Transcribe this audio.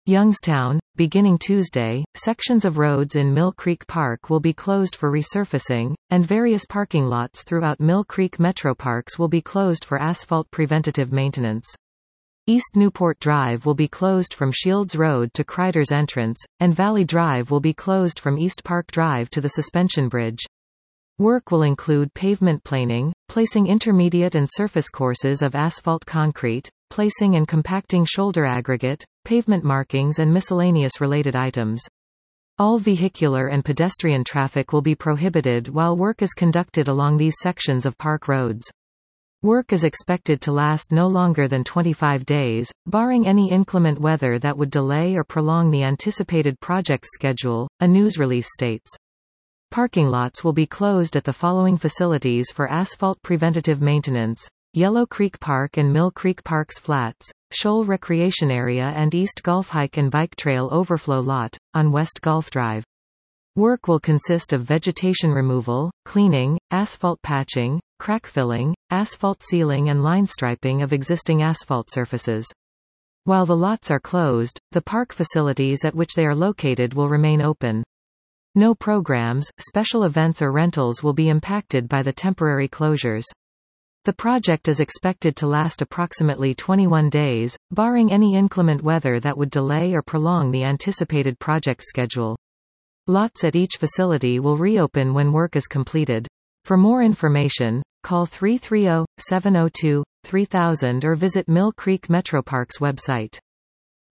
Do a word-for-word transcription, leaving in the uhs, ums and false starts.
Youngstown, beginning Tuesday, sections of roads in Mill Creek Park will be closed for resurfacing, and various parking lots throughout Mill Creek Metro Parks will be closed for asphalt preventative maintenance. East Newport Drive will be closed from Shields Road to Crider's Entrance, and Valley Drive will be closed from East Park Drive to the Suspension Bridge. Work will include pavement planing, placing intermediate and surface courses of asphalt concrete, placing and compacting shoulder aggregate, pavement markings and miscellaneous related items. All vehicular and pedestrian traffic will be prohibited while work is conducted along these sections of park roads. Work is expected to last no longer than twenty-five days, barring any inclement weather that would delay or prolong the anticipated project schedule, a news release states. Parking lots will be closed at the following facilities for asphalt preventative maintenance: Yellow Creek Park and Mill Creek Parks Flats, Shoal Recreation Area and East Golf Hike and Bike Trail Overflow Lot, on West Golf Drive. Work will consist of vegetation removal, cleaning, asphalt patching, crack filling, asphalt sealing and line striping of existing asphalt surfaces. While the lots are closed, the park facilities at which they are located will remain open. No programs, special events or rentals will be impacted by the temporary closures. The project is expected to last approximately twenty-one days, barring any inclement weather that would delay or prolong the anticipated project schedule. Lots at each facility will reopen when work is completed. For more information, call three three zero, seven zero two, three thousand or visit Mill Creek Metro Parks website.